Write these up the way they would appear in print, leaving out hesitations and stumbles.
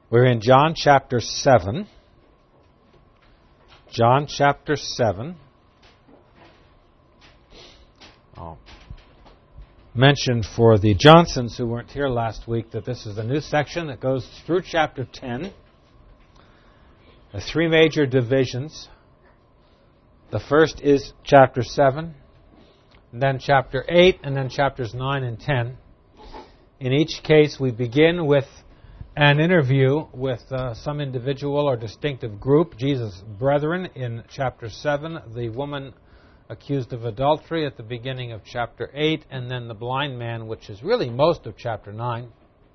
We're in John chapter 7. John chapter 7. I'll mention for the Johnsons who weren't here last week that this is a new section that goes through chapter 10. The three major divisions. The first is chapter 7, and then chapter 8, and then chapters 9 and 10. In each case, we begin with an interview with some individual or distinctive group. Jesus' brethren in chapter 7, the woman accused of adultery at the beginning of chapter 8, and then the blind man, which is really most of chapter 9.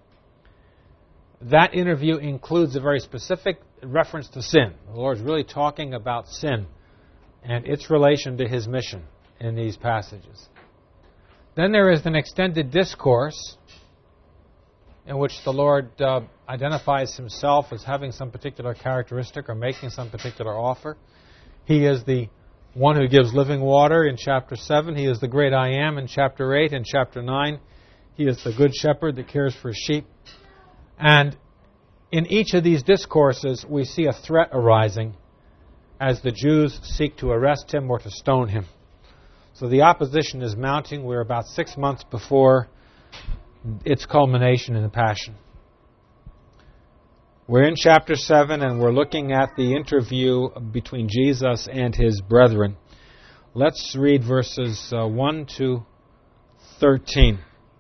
That interview includes a very specific reference to sin. The Lord is really talking about sin and its relation to His mission in these passages. Then there is an extended discourse in which the Lord identifies Himself as having some particular characteristic or making some particular offer. He is the one who gives living water in chapter 7. He is the great I Am in chapter 8. In chapter 9, He is the good shepherd that cares for His sheep. And in each of these discourses, we see a threat arising as the Jews seek to arrest Him or to stone Him. So the opposition is mounting. We're about 6 months before its culmination in the Passion. We're in chapter 7, and we're looking at the interview between Jesus and His brethren. Let's read verses 1 to 13.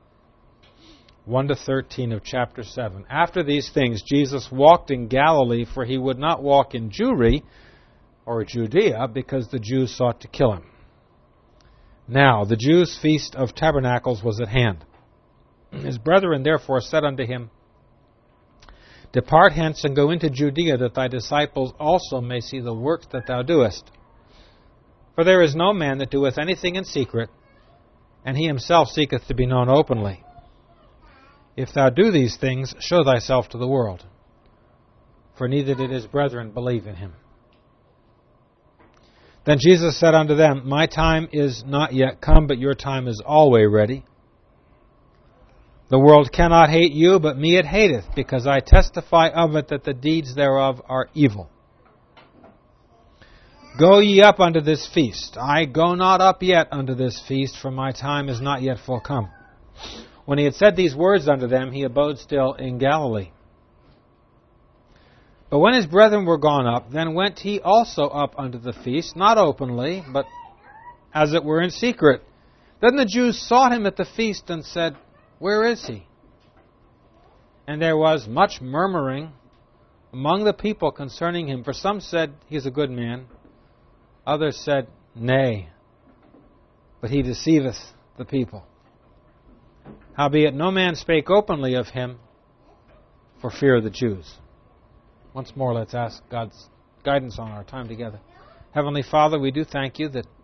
1 to 13 of chapter 7. After these things, Jesus walked in Galilee, for He would not walk in Jewry or Judea, because the Jews sought to kill Him. Now, the Jews' feast of tabernacles was at hand. His brethren therefore said unto Him, Depart hence and go into Judea, that thy disciples also may see the works that thou doest. For there is no man that doeth anything in secret, and he himself seeketh to be known openly. If thou do these things, show thyself to the world. For neither did his brethren believe in him. Then Jesus said unto them, My time is not yet come, but your time is always ready. The world cannot hate you, but me it hateth, because I testify of it that the deeds thereof are evil. Go ye up unto this feast. I go not up yet unto this feast, for my time is not yet full come. When He had said these words unto them, He abode still in Galilee. But when His brethren were gone up, then went He also up unto the feast, not openly, but as it were in secret. Then the Jews sought Him at the feast, and said, Where is He? And there was much murmuring among the people concerning Him. For some said, He is a good man. Others said, Nay, but He deceiveth the people. Howbeit no man spake openly of Him for fear of the Jews. Once more, let's ask God's guidance on our time together. Heavenly Father, we do thank You that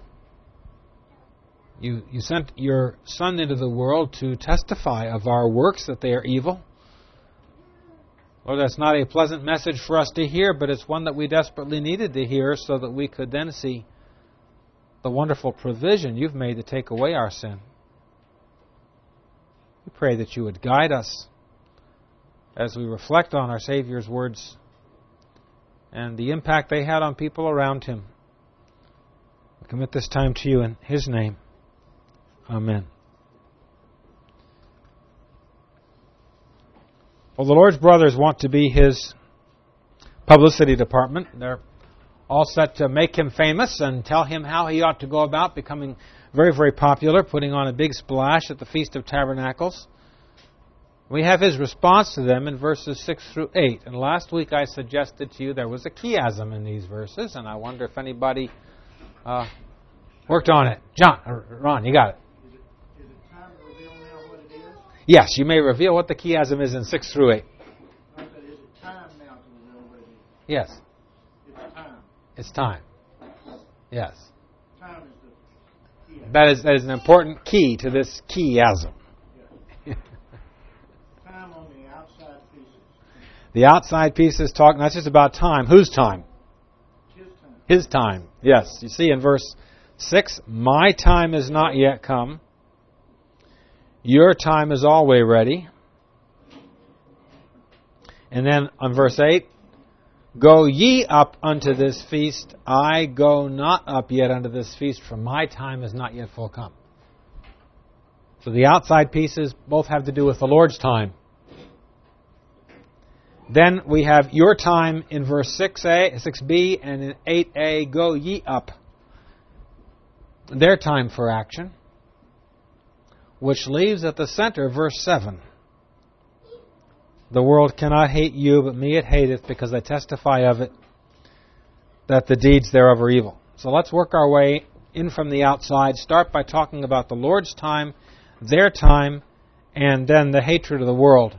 You sent Your Son into the world to testify of our works, that they are evil. Lord, that's not a pleasant message for us to hear, but it's one that we desperately needed to hear so that we could then see the wonderful provision You've made to take away our sin. We pray that You would guide us as we reflect on our Savior's words and the impact they had on people around Him. We commit this time to You in His name. Amen. Well, the Lord's brothers want to be His publicity department. They're all set to make Him famous and tell Him how He ought to go about becoming very, very popular, putting on a big splash at the Feast of Tabernacles. We have His response to them in verses 6 through 8. And last week I suggested to you there was a chiasm in these verses, and I wonder if anybody worked on it. Ron, you got it. Is it time to reveal now what it is? Yes, you may reveal what the chiasm is in 6 through 8. I said, is it time now to reveal what it is? Yes. It's time. It's time. Yes. Time is the key. That is an important key to this chiasm. Time on the outside pieces. The outside pieces talk not just about time. Whose time? His time. His time. Yes. You see in verse 6, My time is not yet come. Your time is always ready. And then on verse 8, go ye up unto this feast, I go not up yet unto this feast, for my time is not yet full come. So the outside pieces both have to do with the Lord's time. Then we have your time in verse 6b, and in 8a, go ye up. Their time for action, which leaves at the center verse 7. The world cannot hate you, but me it hateth, because I testify of it, that the deeds thereof are evil. So let's work our way in from the outside. Start by talking about the Lord's time, their time, and then the hatred of the world.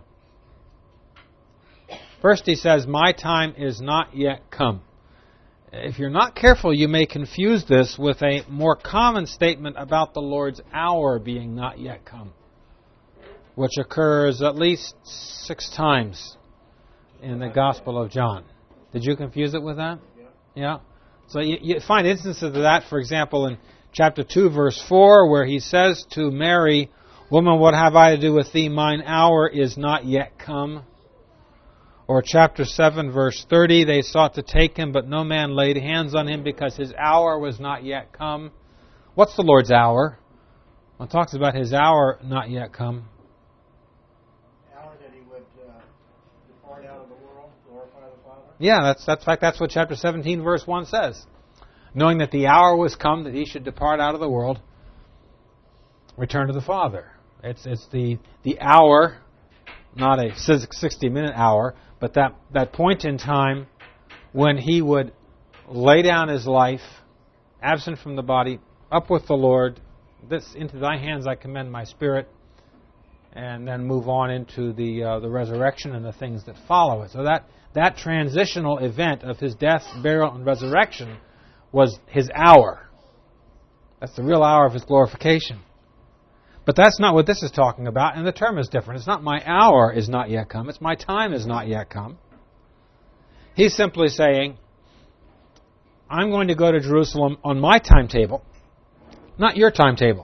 First he says, my time is not yet come. If you're not careful, you may confuse this with a more common statement about the Lord's hour being not yet come, which occurs at least 6 times in the Gospel of John. Did you confuse it with that? Yeah. So you find instances of that, for example, in chapter 2, verse 4, where he says to Mary, woman, what have I to do with thee? Mine hour is not yet come. Or chapter 7, verse 30, they sought to take him, but no man laid hands on him because his hour was not yet come. What's the Lord's hour? Well, it talks about his hour not yet come. The hour that he would depart out of the world, glorify the Father? Yeah, that's what chapter 17, verse 1 says. Knowing that the hour was come that he should depart out of the world, return to the Father. It's the hour, not a 60-minute hour, but that point in time when he would lay down his life, absent from the body, up with the Lord, this into thy hands I commend my spirit, and then move on into the resurrection and the things that follow it. So that transitional event of his death, burial, and resurrection was his hour. That's the real hour of his glorification. But that's not what this is talking about, and the term is different. It's not my hour is not yet come. It's my time is not yet come. He's simply saying, I'm going to go to Jerusalem on my timetable, not your timetable.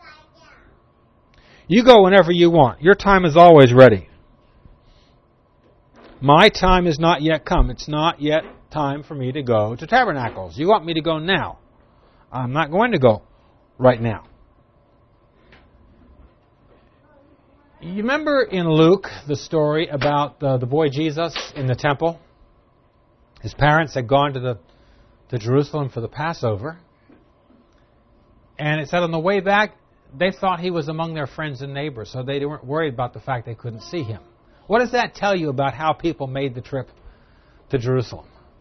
You go whenever you want. Your time is always ready. My time is not yet come. It's not yet time for me to go to Tabernacles. You want me to go now. I'm not going to go right now. You remember in Luke the story about the boy Jesus in the temple? His parents had gone to Jerusalem for the Passover. And it said on the way back, they thought he was among their friends and neighbors, so they weren't worried about the fact they couldn't see him. What does that tell you about how people made the trip to Jerusalem?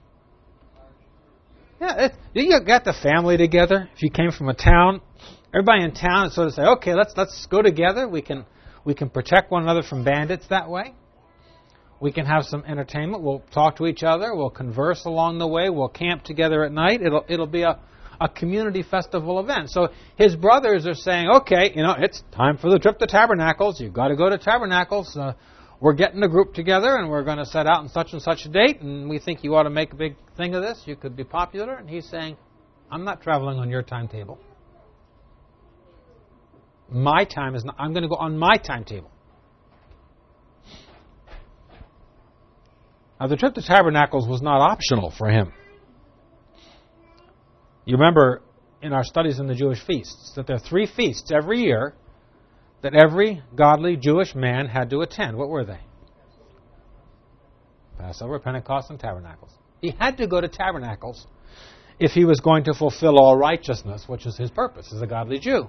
Yeah, you got the family together. If you came from a town, everybody in town would sort of say, okay, let's go together. We can protect one another from bandits that way. We can have some entertainment. We'll talk to each other. We'll converse along the way. We'll camp together at night. It'll be a community festival event. So his brothers are saying, okay, it's time for the trip to Tabernacles. You've got to go to Tabernacles. We're getting a group together, and we're going to set out on such and such a date, and we think you ought to make a big thing of this. You could be popular. And he's saying, I'm not traveling on your timetable. My time is not. I'm going to go on my timetable. Now, the trip to Tabernacles was not optional for him. You remember in our studies in the Jewish feasts that there are 3 feasts every year that every godly Jewish man had to attend. What were they? Passover, Pentecost, and Tabernacles. He had to go to Tabernacles if he was going to fulfill all righteousness, which is his purpose as a godly Jew.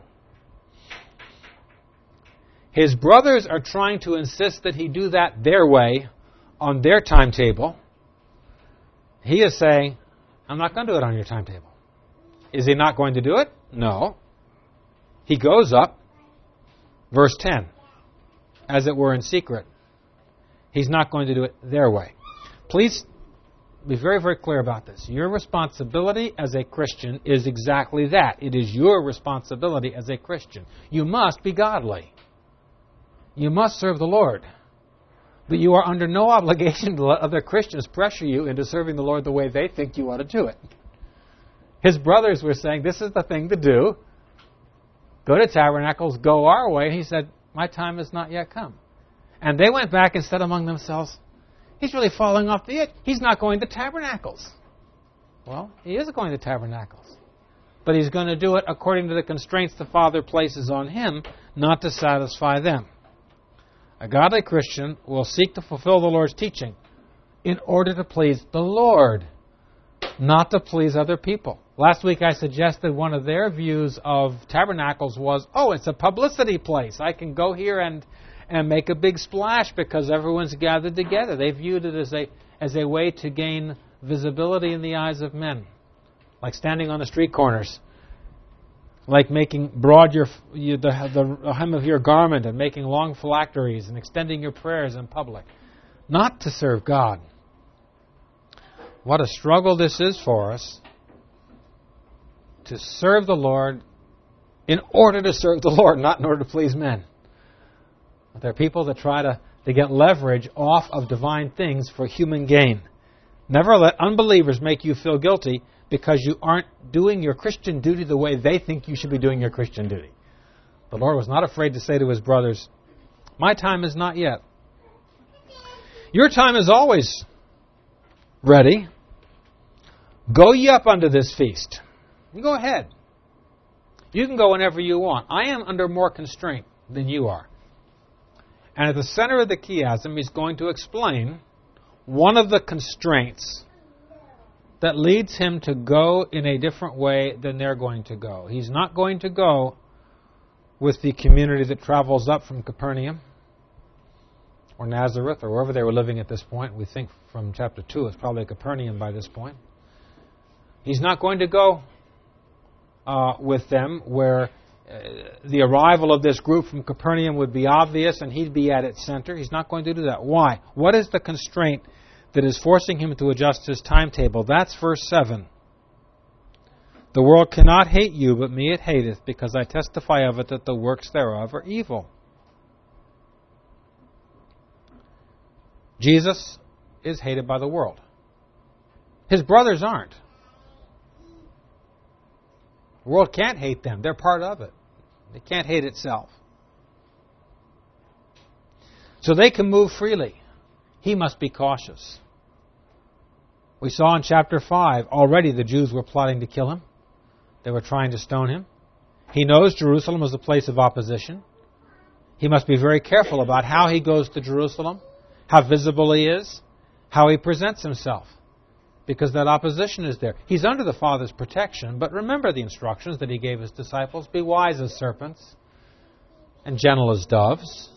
His brothers are trying to insist that he do that their way, on their timetable. He is saying, I'm not going to do it on your timetable. Is he not going to do it? No. He goes up, verse 10, as it were in secret. He's not going to do it their way. Please be very, very clear about this. Your responsibility as a Christian is exactly that. It is your responsibility as a Christian. You must be godly. You must serve the Lord. But you are under no obligation to let other Christians pressure you into serving the Lord the way they think you ought to do it. His brothers were saying, this is the thing to do. Go to Tabernacles, go our way. He said, my time has not yet come. And they went back and said among themselves, He's really falling off the edge. He's not going to tabernacles. Well, he is going to tabernacles. But he's going to do it according to the constraints the Father places on him, not to satisfy them. A godly Christian will seek to fulfill the Lord's teaching in order to please the Lord, not to please other people. Last week I suggested one of their views of tabernacles was, it's a publicity place. I can go here and make a big splash because everyone's gathered together. They viewed it as a way to gain visibility in the eyes of men, like standing on the street corners, like making broad the hem of your garment and making long phylacteries and extending your prayers in public, not to serve God. What a struggle this is for us to serve the Lord in order to serve the Lord, not in order to please men. But there are people that try to get leverage off of divine things for human gain. Never let unbelievers make you feel guilty because you aren't doing your Christian duty the way they think you should be doing your Christian duty. The Lord was not afraid to say to his brothers, my time is not yet. Your time is always ready. Go ye up unto this feast. You go ahead. You can go whenever you want. I am under more constraint than you are. And at the center of the chiasm, he's going to explain one of the constraints that leads him to go in a different way than they're going to go. He's not going to go with the community that travels up from Capernaum or Nazareth or wherever they were living at this point. We think from chapter 2 it's probably Capernaum by this point. He's not going to go with them where the arrival of this group from Capernaum would be obvious and he'd be at its center. He's not going to do that. Why? What is the constraint that is forcing him to adjust his timetable? That's verse 7. The world cannot hate you, but me it hateth, because I testify of it that the works thereof are evil. Jesus is hated by the world. His brothers aren't. The world can't hate them. They're part of it. It can't hate itself. So they can move freely. He must be cautious. We saw in chapter 5, already the Jews were plotting to kill him. They were trying to stone him. He knows Jerusalem is a place of opposition. He must be very careful about how he goes to Jerusalem, how visible he is, how he presents himself, because that opposition is there. He's under the Father's protection, but remember the instructions that he gave his disciples. Be wise as serpents and gentle as doves.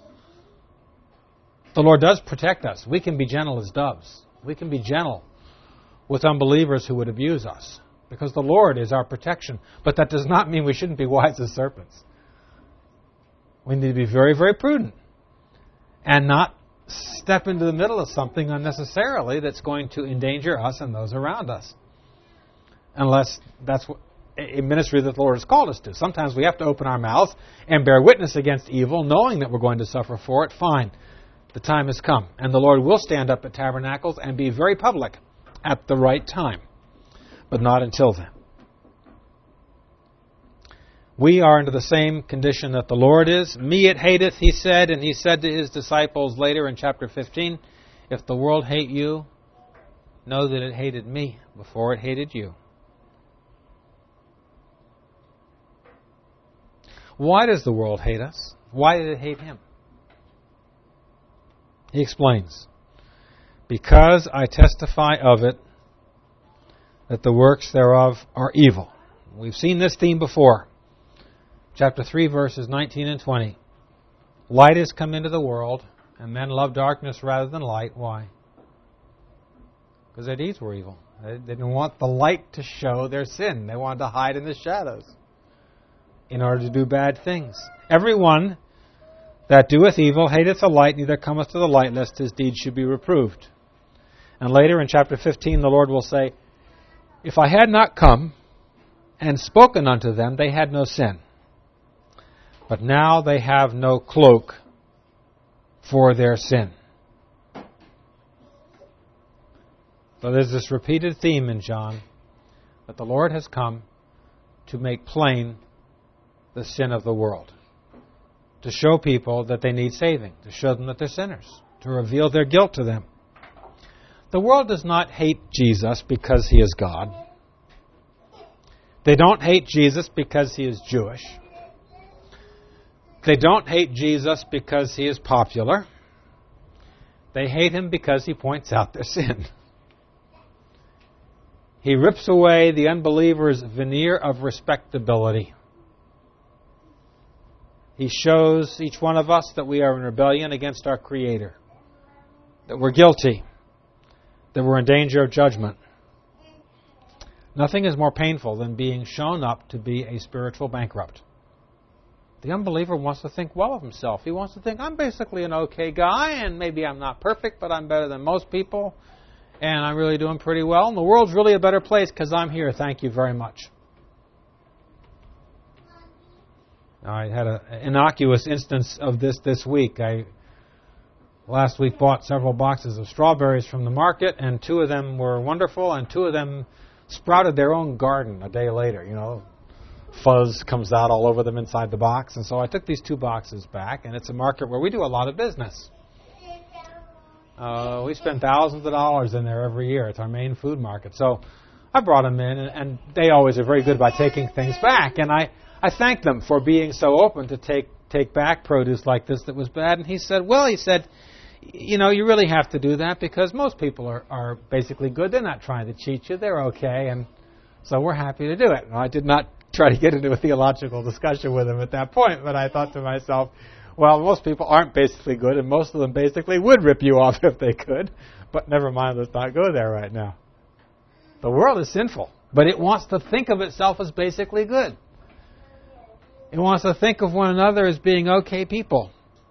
The Lord does protect us. We can be gentle as doves. We can be gentle with unbelievers who would abuse us, because the Lord is our protection. But that does not mean we shouldn't be wise as serpents. We need to be very, very prudent and not step into the middle of something unnecessarily that's going to endanger us and those around us. Unless that's a ministry that the Lord has called us to. Sometimes we have to open our mouths and bear witness against evil, knowing that we're going to suffer for it. Fine. The time has come. And the Lord will stand up at tabernacles and be very public at the right time. But not until then. We are into the same condition that the Lord is. Me it hateth, he said, and he said to his disciples later in chapter 15, if the world hate you, know that it hated me before it hated you. Why does the world hate us? Why did it hate him? He explains, because I testify of it that the works thereof are evil. We've seen this theme before. Chapter 3, verses 19 and 20. Light has come into the world, and men love darkness rather than light. Why? Because their deeds were evil. They didn't want the light to show their sin. They wanted to hide in the shadows in order to do bad things. Everyone that doeth evil hateth the light, neither cometh to the light, lest his deeds should be reproved. And later in chapter 15, the Lord will say, if I had not come and spoken unto them, they had no sin. But now they have no cloak for their sin. So there's this repeated theme in John that the Lord has come to make plain the sin of the world, to show people that they need saving, to show them that they're sinners, to reveal their guilt to them. The world does not hate Jesus because he is God. They don't hate Jesus because he is Jewish. They don't hate Jesus because he is popular. They hate him because he points out their sin. He rips away the unbeliever's veneer of respectability. He shows each one of us that we are in rebellion against our Creator, that we're guilty, that we're in danger of judgment. Nothing is more painful than being shown up to be a spiritual bankrupt. The unbeliever wants to think well of himself. He wants to think, I'm basically an okay guy, and maybe I'm not perfect, but I'm better than most people, and I'm really doing pretty well, and the world's really a better place because I'm here. Thank you very much. I had an innocuous instance of this week. I last week bought several boxes of strawberries from the market, and 2 of them were wonderful, and 2 of them sprouted their own garden a day later. You know, fuzz comes out all over them inside the box. And so I took these 2 boxes back, and it's a market where we do a lot of business. We spend thousands of dollars in there every year. It's our main food market. So I brought them in, and they always are very good by taking things back. And I thank them for being so open to take back produce like this that was bad. And he said, you know, you really have to do that because most people are basically good. They're not trying to cheat you. They're okay. And so we're happy to do it. And I did not try to get into a theological discussion with him at that point, but I thought to myself, well, most people aren't basically good, and most of them basically would rip you off if they could. But never mind, let's not go there right now. The world is sinful, but it wants to think of itself as basically good. It wants to think of one another as being okay people.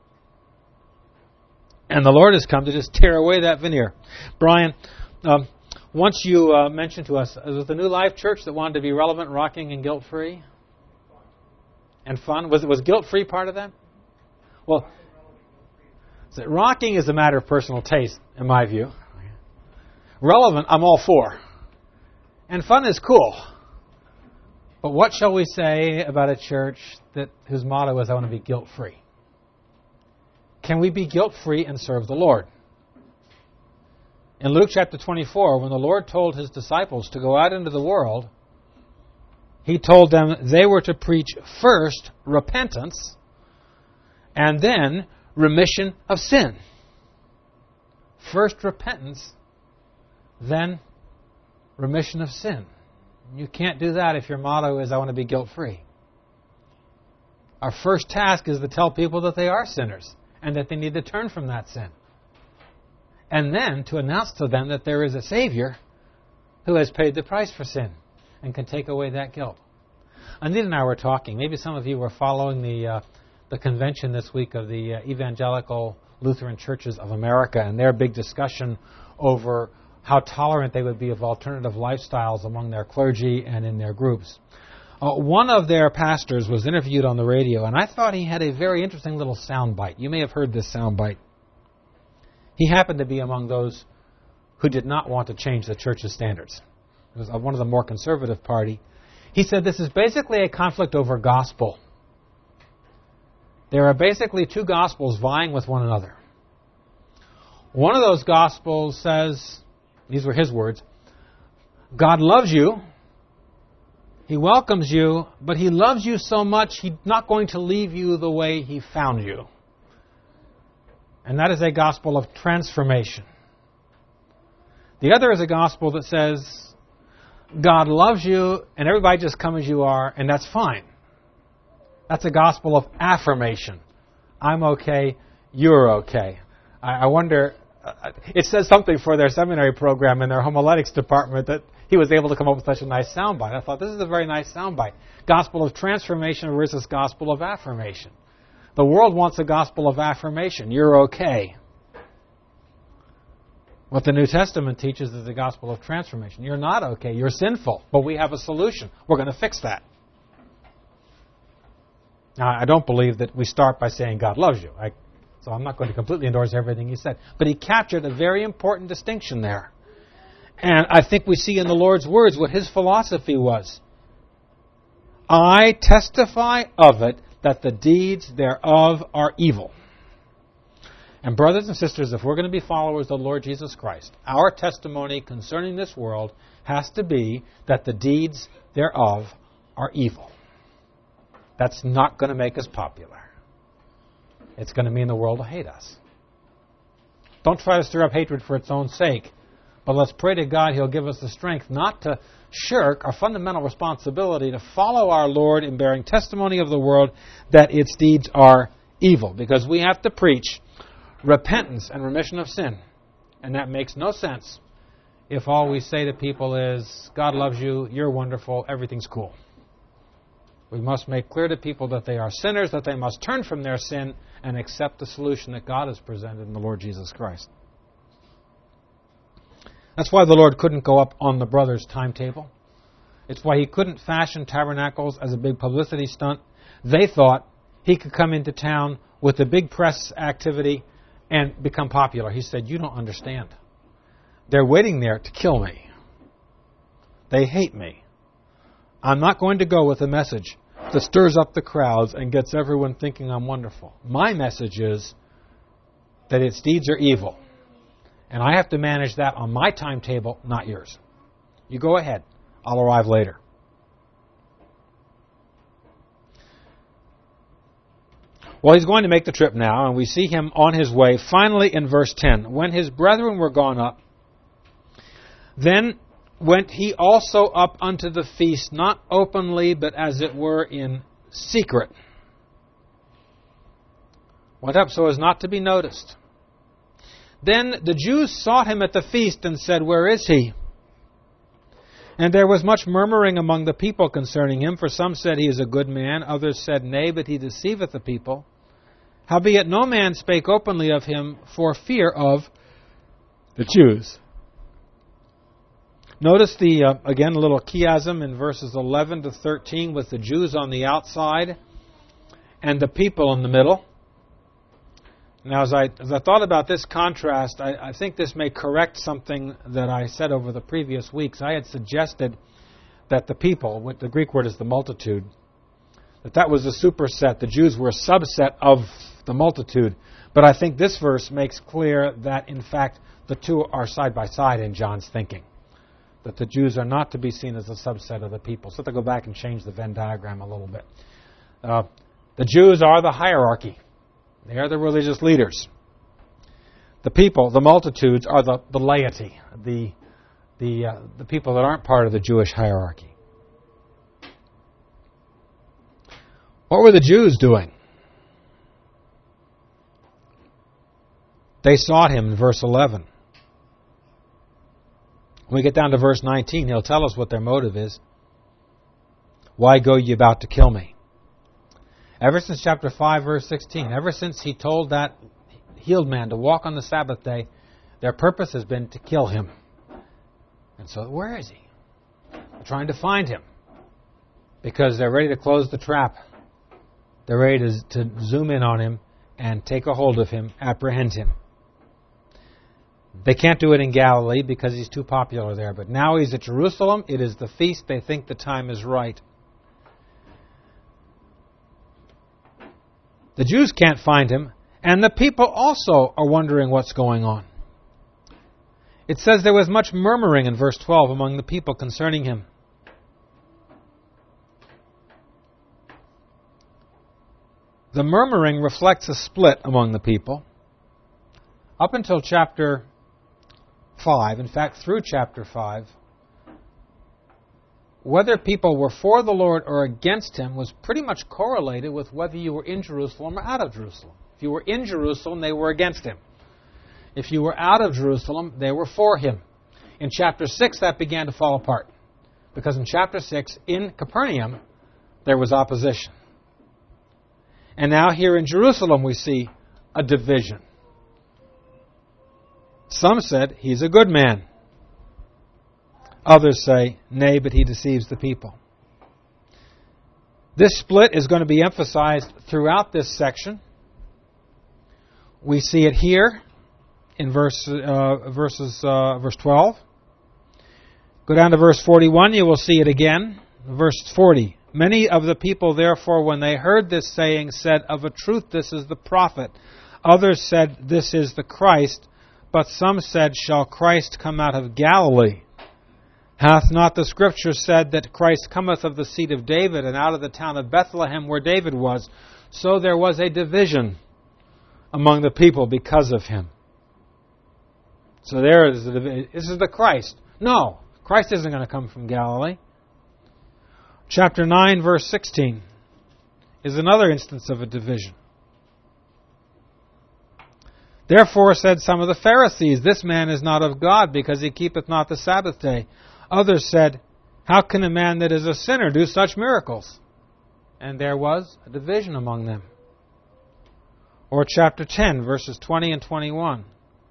And the Lord has come to just tear away that veneer. Brian, once you mentioned to us, was the New Life Church that wanted to be relevant, rocking, and guilt-free? And fun? Was guilt-free part of that? Well, rocking is a matter of personal taste, in my view. Relevant, I'm all for. And fun is cool. But what shall we say about a church whose motto is, I want to be guilt-free? Can we be guilt-free and serve the Lord? In Luke chapter 24, when the Lord told his disciples to go out into the world, he told them they were to preach first repentance and then remission of sin. First repentance, then remission of sin. You can't do that if your motto is, I want to be guilt-free. Our first task is to tell people that they are sinners and that they need to turn from that sin. And then to announce to them that there is a Savior who has paid the price for sin and can take away that guilt. Anita and I were talking. Maybe some of you were following the convention this week of the Evangelical Lutheran Churches of America and their big discussion over how tolerant they would be of alternative lifestyles among their clergy and in their groups. One of their pastors was interviewed on the radio, and I thought he had a very interesting little soundbite. You may have heard this soundbite. He happened to be among those who did not want to change the church's standards. It was one of the more conservative party. He said this is basically a conflict over gospel. There are basically 2 gospels vying with one another. One of those gospels says, these were his words, God loves you, He welcomes you, but He loves you so much He's not going to leave you the way He found you. And that is a gospel of transformation. The other is a gospel that says, God loves you, and everybody just come as you are, and that's fine. That's a gospel of affirmation. I'm okay, you're okay. I wonder, it says something for their seminary program in their homiletics department that he was able to come up with such a nice soundbite. I thought, this is a very nice soundbite. Gospel of transformation versus gospel of affirmation. The world wants a gospel of affirmation. You're okay. What the New Testament teaches is the gospel of transformation. You're not okay. You're sinful. But we have a solution. We're going to fix that. Now, I don't believe that we start by saying God loves you. So I'm not going to completely endorse everything he said. But he captured a very important distinction there. And I think we see in the Lord's words what his philosophy was. I testify of it that the deeds thereof are evil. And brothers and sisters, if we're going to be followers of the Lord Jesus Christ, our testimony concerning this world has to be that the deeds thereof are evil. That's not going to make us popular. It's going to mean the world will hate us. Don't try to stir up hatred for its own sake, but let's pray to God He'll give us the strength not to shirk our fundamental responsibility to follow our Lord in bearing testimony of the world that its deeds are evil. Because we have to preach repentance and remission of sin. And that makes no sense if all we say to people is, God loves you, you're wonderful, everything's cool. We must make clear to people that they are sinners, that they must turn from their sin and accept the solution that God has presented in the Lord Jesus Christ. That's why the Lord couldn't go up on the brothers' timetable. It's why He couldn't fashion tabernacles as a big publicity stunt. They thought He could come into town with a big press activity and become popular. He said, you don't understand. They're waiting there to kill me. They hate me. I'm not going to go with a message that stirs up the crowds and gets everyone thinking I'm wonderful. My message is that its deeds are evil. And I have to manage that on my timetable, not yours. You go ahead. I'll arrive later. Well, he's going to make the trip now, and we see him on his way. Finally, in verse 10, when his brethren were gone up, then went he also up unto the feast, not openly, but as it were in secret. Went up so as not to be noticed. Then the Jews sought him at the feast and said, where is he? And there was much murmuring among the people concerning him, for some said he is a good man, others said, nay, but he deceiveth the people. Howbeit no man spake openly of him for fear of the Jews. Notice again, a little chiasm in verses 11 to 13 with the Jews on the outside and the people in the middle. Now, as I thought about this contrast, I think this may correct something that I said over the previous weeks. I had suggested that the people, what the Greek word is the multitude, that was a superset. The Jews were a subset of the multitude. But I think this verse makes clear that, in fact, the two are side by side in John's thinking. That the Jews are not to be seen as a subset of the people. So I have to go back and change the Venn diagram a little bit. The Jews are the hierarchy. They are the religious leaders. The people, the multitudes, are the laity, the people that aren't part of the Jewish hierarchy. What were the Jews doing? They sought him in verse 11. When we get down to verse 19, he'll tell us what their motive is. Why go ye about to kill me? Ever since chapter 5, verse 16, ever since he told that healed man to walk on the Sabbath day, their purpose has been to kill him. And so, where is he? They're trying to find him because they're ready to close the trap. They're ready to zoom in on him and take a hold of him, apprehend him. They can't do it in Galilee because he's too popular there. But now he's at Jerusalem. It is the feast. They think the time is right. The Jews can't find him, and the people also are wondering what's going on. It says there was much murmuring in verse 12 among the people concerning him. The murmuring reflects a split among the people. Up until chapter 5, in fact through chapter 5, whether people were for the Lord or against him was pretty much correlated with whether you were in Jerusalem or out of Jerusalem. If you were in Jerusalem, they were against him. If you were out of Jerusalem, they were for him. In chapter 6, that began to fall apart. Because in chapter 6, in Capernaum, there was opposition. And now here in Jerusalem, we see a division. Some said, he's a good man. Others say, nay, but he deceives the people. This split is going to be emphasized throughout this section. We see it here in verse 12. Go down to verse 41, you will see it again. Verse 40. Many of the people, therefore, when they heard this saying, said, of a truth this is the prophet. Others said, "This is the Christ." But some said, "Shall Christ come out of Galilee? Hath not the Scripture said that Christ cometh of the seed of David, and out of the town of Bethlehem where David was?" So there was a division among the people because of him. So there is the division. This is the Christ. No, Christ isn't going to come from Galilee. Chapter 9, verse 16 is another instance of a division. Therefore said some of the Pharisees, "This man is not of God, because he keepeth not the Sabbath day." Others said, "How can a man that is a sinner do such miracles?" And there was a division among them. Or chapter 10, verses 20 and 21.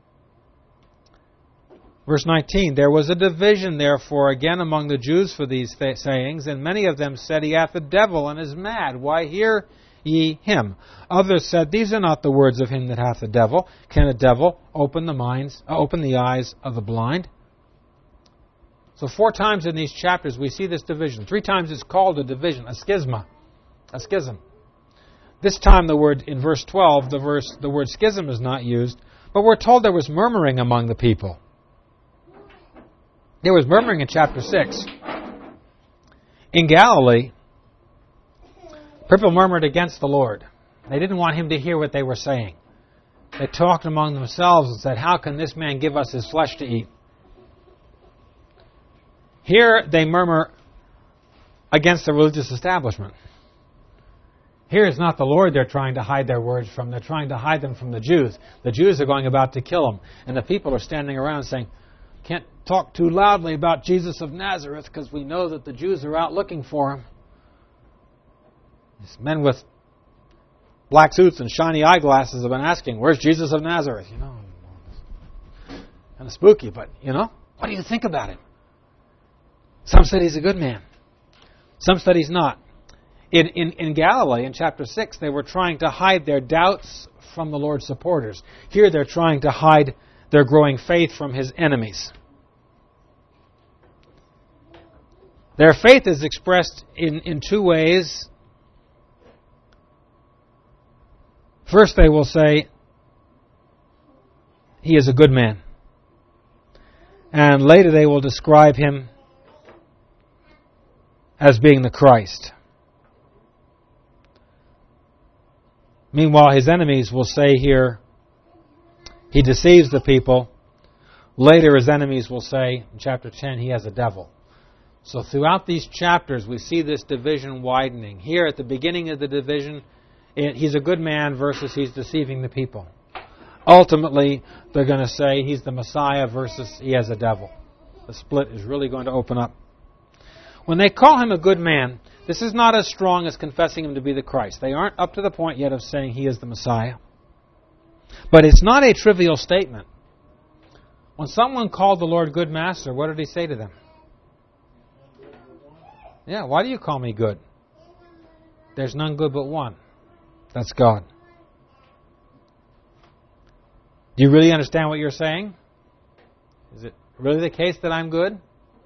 Verse 19, "There was a division, therefore, again among the Jews for these sayings, and many of them said, He hath a devil, and is mad. Why hear ye him? Others said, These are not the words of him that hath a devil. Can a devil open the eyes of the blind?" So 4 times in these chapters we see this division. 3 times it's called a division, a schisma, a schism. This time in verse 12, the word schism is not used, but we're told there was murmuring among the people. There was murmuring in chapter 6. In Galilee, people murmured against the Lord. They didn't want him to hear what they were saying. They talked among themselves and said, "How can this man give us his flesh to eat?" Here they murmur against the religious establishment. Here it's not the Lord they're trying to hide their words from. They're trying to hide them from the Jews. The Jews are going about to kill them. And the people are standing around saying, "Can't talk too loudly about Jesus of Nazareth because we know that the Jews are out looking for him." These men with black suits and shiny eyeglasses have been asking, "Where's Jesus of Nazareth?" Kind of spooky, but, what do you think about him? Some said he's a good man. Some said he's not. In Galilee, in chapter 6, they were trying to hide their doubts from the Lord's supporters. Here they're trying to hide their growing faith from his enemies. Their faith is expressed in 2 ways. First, they will say, "He is a good man." And later they will describe him as being the Christ. Meanwhile, his enemies will say here, he deceives the people. Later, his enemies will say, in chapter 10, he has a devil. So throughout these chapters, we see this division widening. Here, at the beginning of the division, he's a good man versus he's deceiving the people. Ultimately, they're going to say he's the Messiah versus he has a devil. The split is really going to open up. When they call him a good man, this is not as strong as confessing him to be the Christ. They aren't up to the point yet of saying he is the Messiah. But it's not a trivial statement. When someone called the Lord good master, what did he say to them? Yeah, why do you call me good? There's none good but one. That's God. Do you really understand what you're saying? Is it really the case that I'm good?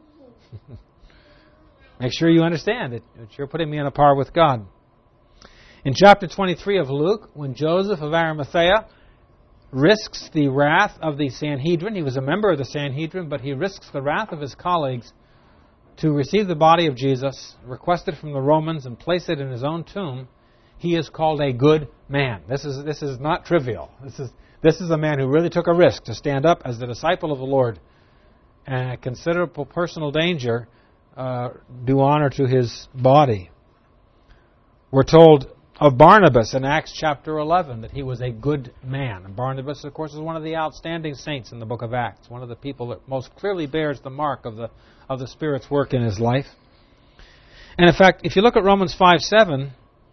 Make sure you understand it. You're putting me on a par with God. In chapter 23 of Luke, when Joseph of Arimathea risks the wrath of the Sanhedrin, he was a member of the Sanhedrin, but he risks the wrath of his colleagues to receive the body of Jesus, request it from the Romans, and place it in his own tomb. He is called a good man. This is not trivial. This is a man who really took a risk to stand up as the disciple of the Lord and at considerable personal danger do honor to his body. We're told of Barnabas in Acts chapter 11 that he was a good man. And Barnabas, of course, is one of the outstanding saints in the book of Acts, one of the people that most clearly bears the mark of the Spirit's work in his life. And in fact, if you look at Romans 5:7,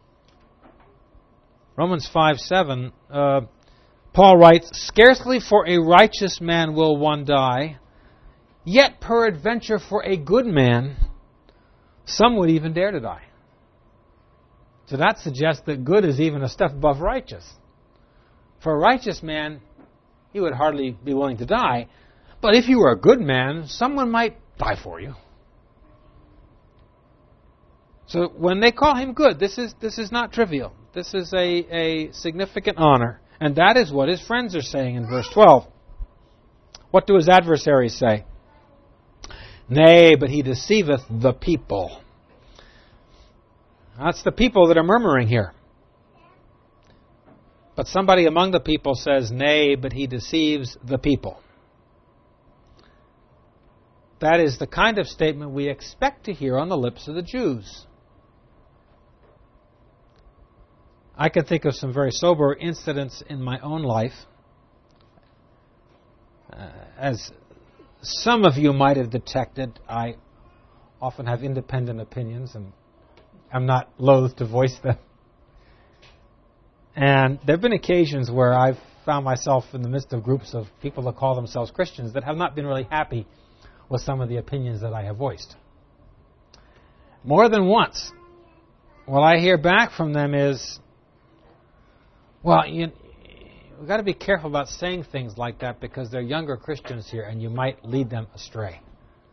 Paul writes, "Scarcely for a righteous man will one die, yet peradventure for a good man, some would even dare to die." So that suggests that good is even a step above righteous. For a righteous man, he would hardly be willing to die. But if you were a good man, someone might die for you. So when they call him good, this is not trivial. This is a significant honor. And that is what his friends are saying in verse 12. What do his adversaries say? Nay, but he deceiveth the people. That's the people that are murmuring here. But somebody among the people says, nay, but he deceives the people. That is the kind of statement we expect to hear on the lips of the Jews. I can think of some very sober incidents in my own life. As some of you might have detected, I often have independent opinions, and I'm not loath to voice them. And there have been occasions where I've found myself in the midst of groups of people that call themselves Christians that have not been really happy with some of the opinions that I have voiced. More than once, what I hear back from them is, well, we've got to be careful about saying things like that because they're younger Christians here and you might lead them astray.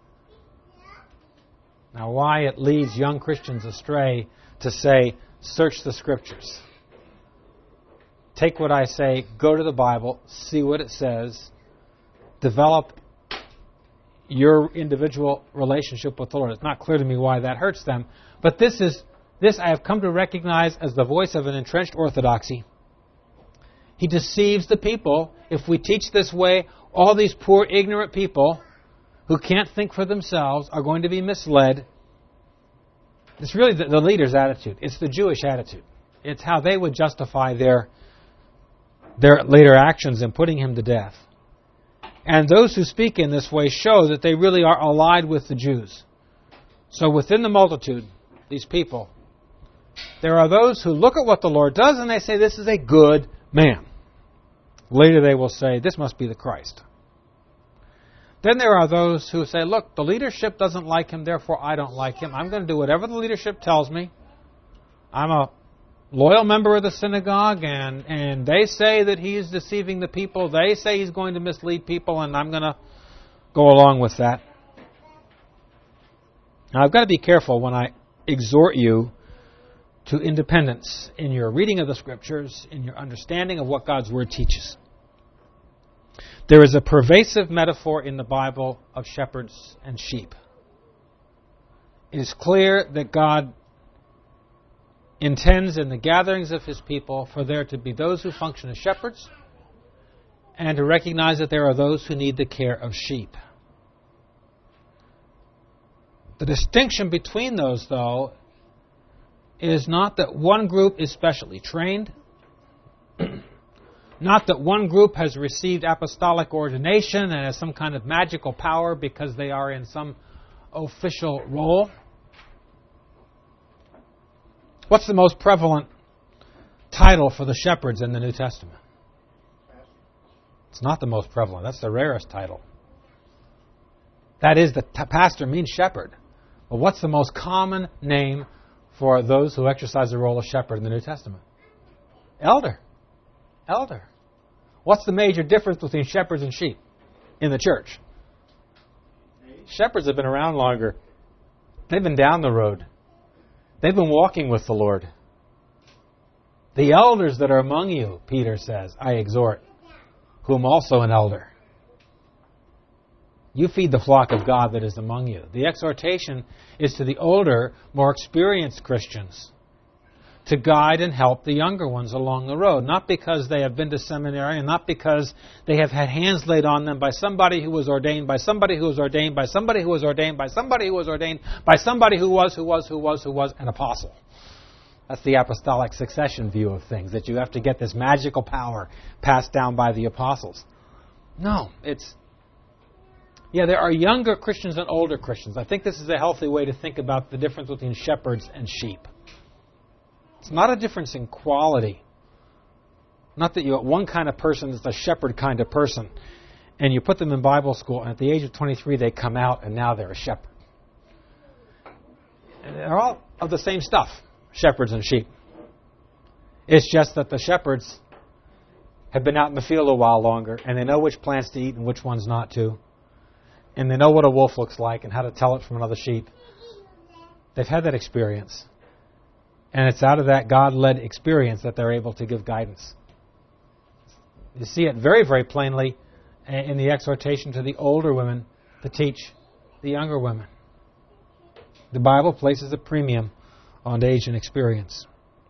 Now, why it leads young Christians astray to say, search the Scriptures. Take what I say, go to the Bible, see what it says, develop your individual relationship with the Lord. It's not clear to me why that hurts them, but this I have come to recognize as the voice of an entrenched orthodoxy. He deceives the people. If we teach this way, all these poor, ignorant people who can't think for themselves are going to be misled. It's really the leader's attitude. It's the Jewish attitude. It's how they would justify their later actions in putting him to death. And those who speak in this way show that they really are allied with the Jews. So within the multitude, these people, there are those who look at what the Lord does and they say, this is a good man. Later they will say, this must be the Christ. Then there are those who say, look, the leadership doesn't like him, therefore I don't like him. I'm going to do whatever the leadership tells me. I'm a loyal member of the synagogue, and they say that he's deceiving the people. They say he's going to mislead people, and I'm going to go along with that. Now, I've got to be careful when I exhort you to independence in your reading of the Scriptures, in your understanding of what God's Word teaches. There is a pervasive metaphor in the Bible of shepherds and sheep. It is clear that God intends in the gatherings of His people for there to be those who function as shepherds and to recognize that there are those who need the care of sheep. The distinction between those, though, is not that one group is specially trained, not that one group has received apostolic ordination and has some kind of magical power because they are in some official role. What's the most prevalent title for the shepherds in the New Testament? It's not the most prevalent. That's the rarest title. That is, the pastor means shepherd. But what's the most common name for those who exercise the role of shepherd in the New Testament? Elder. Elder. What's the major difference between shepherds and sheep in the church? Shepherds have been around longer. They've been down the road. They've been walking with the Lord. The elders that are among you, Peter says, I exhort, whom also an elder. You feed the flock of God that is among you. The exhortation is to the older, more experienced Christians to guide and help the younger ones along the road. Not because they have been to seminary and not because they have had hands laid on them by somebody who was ordained, by somebody who was ordained, by somebody who was ordained, by somebody who was ordained, by somebody who was an apostle. That's the apostolic succession view of things, that you have to get this magical power passed down by the apostles. No, there are younger Christians and older Christians. I think this is a healthy way to think about the difference between shepherds and sheep. It's not a difference in quality. Not that you have one kind of person that's a shepherd kind of person, and you put them in Bible school, and at the age of 23 they come out, and now they're a shepherd. And they're all of the same stuff, shepherds and sheep. It's just that the shepherds have been out in the field a while longer, and they know which plants to eat and which ones not to. And they know what a wolf looks like and how to tell it from another sheep. They've had that experience. And it's out of that God-led experience that they're able to give guidance. You see it very, very plainly in the exhortation to the older women to teach the younger women. The Bible places a premium on age and experience.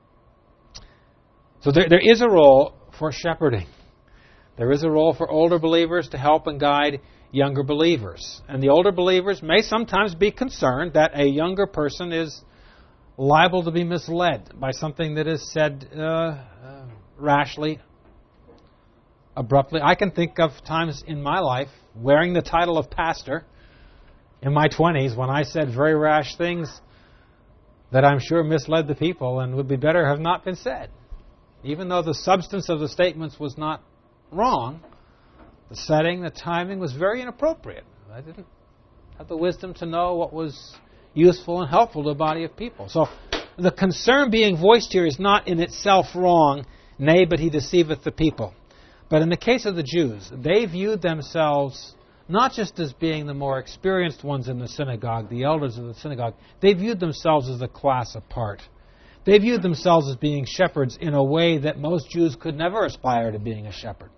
So there is a role for shepherding. There is a role for older believers to help and guide younger believers. And the older believers may sometimes be concerned that a younger person is liable to be misled by something that is said rashly, abruptly. I can think of times in my life, wearing the title of pastor, in my 20s, when I said very rash things that I'm sure misled the people and would be better have not been said. Even though the substance of the statements was not wrong, the setting, the timing was very inappropriate. I didn't have the wisdom to know what was useful and helpful to a body of people. So the concern being voiced here is not in itself wrong, nay, but he deceiveth the people. But in the case of the Jews, they viewed themselves not just as being the more experienced ones in the synagogue, the elders of the synagogue. They viewed themselves as a class apart. They viewed themselves as being shepherds in a way that most Jews could never aspire to being a shepherd.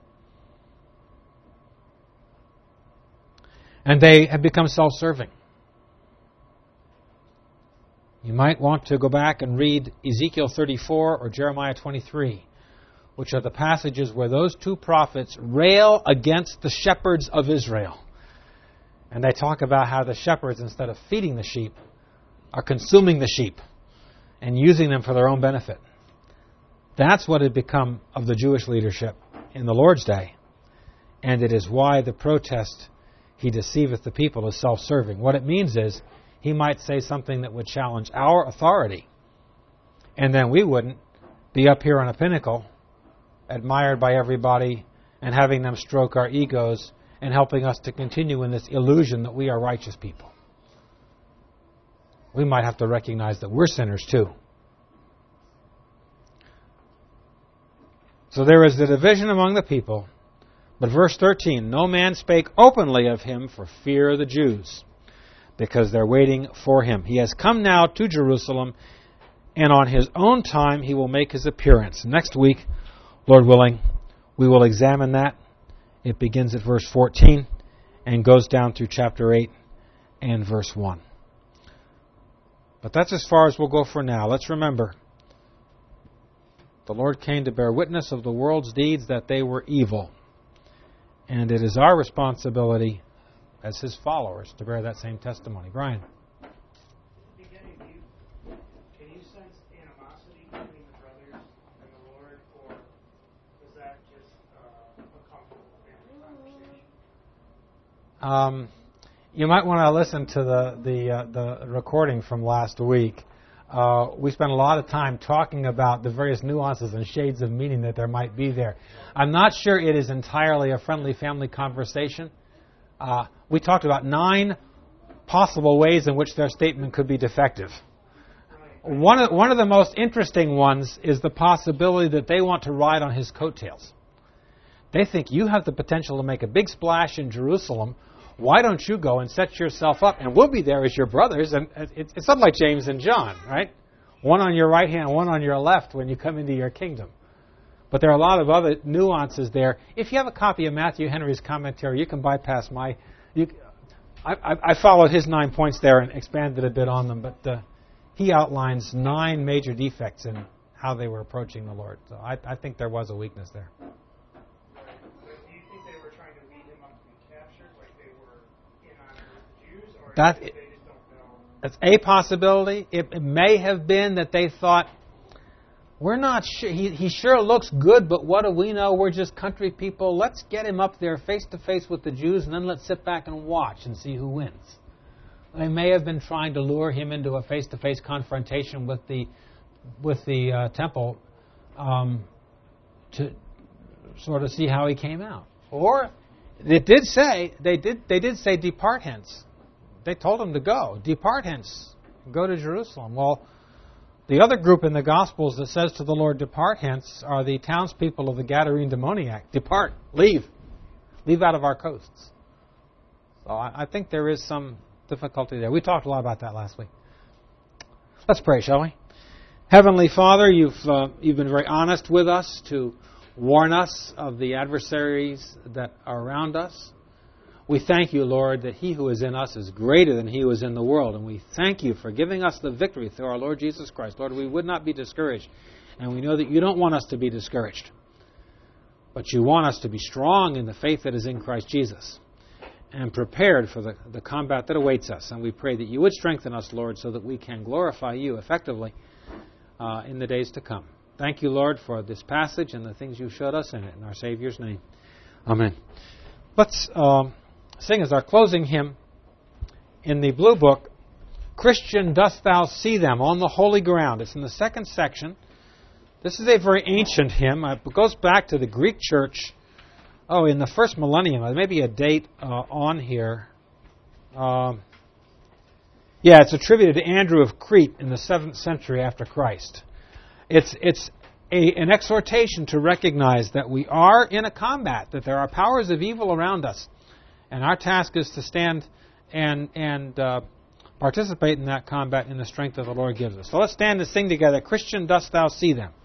And they have become self-serving. You might want to go back and read Ezekiel 34 or Jeremiah 23, which are the passages where those two prophets rail against the shepherds of Israel. And they talk about how the shepherds, instead of feeding the sheep, are consuming the sheep and using them for their own benefit. That's what had become of the Jewish leadership in the Lord's day. And it is why the protest, he deceiveth the people, is self-serving. What it means is, he might say something that would challenge our authority, and then we wouldn't be up here on a pinnacle, admired by everybody, and having them stroke our egos and helping us to continue in this illusion that we are righteous people. We might have to recognize that we're sinners too. So there is the division among the people. But verse 13, no man spake openly of him for fear of the Jews, because they're waiting for him. He has come now to Jerusalem, and on his own time he will make his appearance. Next week, Lord willing, we will examine that. It begins at verse 14 and goes down through chapter 8 and verse 1. But that's as far as we'll go for now. Let's remember, the Lord came to bear witness of the world's deeds that they were evil. And it is our responsibility as his followers to bear that same testimony. Brian. At the beginning, can you sense animosity between the brothers and the Lord, or was that just a comfortable family conversation? You might want to listen to the recording from last week. We spent a lot of time talking about the various nuances and shades of meaning that there might be there. I'm not sure it is entirely a friendly family conversation. We talked about 9 possible ways in which their statement could be defective. One of the most interesting ones is the possibility that they want to ride on his coattails. They think you have the potential to make a big splash in Jerusalem. Why don't you go and set yourself up, and we'll be there as your brothers. And it's something like James and John, right? One on your right hand, one on your left when you come into your kingdom. But there are a lot of other nuances there. If you have a copy of Matthew Henry's commentary, you can bypass my... I followed his 9 points there and expanded a bit on them, but he outlines 9 major defects in how they were approaching the Lord. So I think there was a weakness there. That's a possibility. It may have been that they thought, we're not sure. He sure looks good, but what do we know? We're just country people. Let's get him up there face to face with the Jews, and then let's sit back and watch and see who wins. They may have been trying to lure him into a face to face confrontation with the temple to sort of see how he came out. Or they did say, depart hence. They told him to go. Depart hence. Go to Jerusalem. Well, the other group in the Gospels that says to the Lord, depart hence, are the townspeople of the Gadarene demoniac. Depart. Leave. Leave out of our coasts. So I think there is some difficulty there. We talked a lot about that last week. Let's pray, shall we? Heavenly Father, you've been very honest with us to warn us of the adversaries that are around us. We thank you, Lord, that he who is in us is greater than he who is in the world. And we thank you for giving us the victory through our Lord Jesus Christ. Lord, we would not be discouraged. And we know that you don't want us to be discouraged. But you want us to be strong in the faith that is in Christ Jesus and prepared for the combat that awaits us. And we pray that you would strengthen us, Lord, so that we can glorify you effectively in the days to come. Thank you, Lord, for this passage and the things you showed us in it. In our Savior's name. Amen. Let's sing as our closing hymn in the Blue Book, Christian, Dost Thou See Them on the Holy Ground. It's in the second section. This is a very ancient hymn. It goes back to the Greek church, in the first millennium. There may be a date on here. It's attributed to Andrew of Crete in the 7th century after Christ. It's an exhortation to recognize that we are in a combat, that there are powers of evil around us, and our task is to stand and participate in that combat in the strength that the Lord gives us. So let's stand and sing together, Christian, Dost Thou See Them?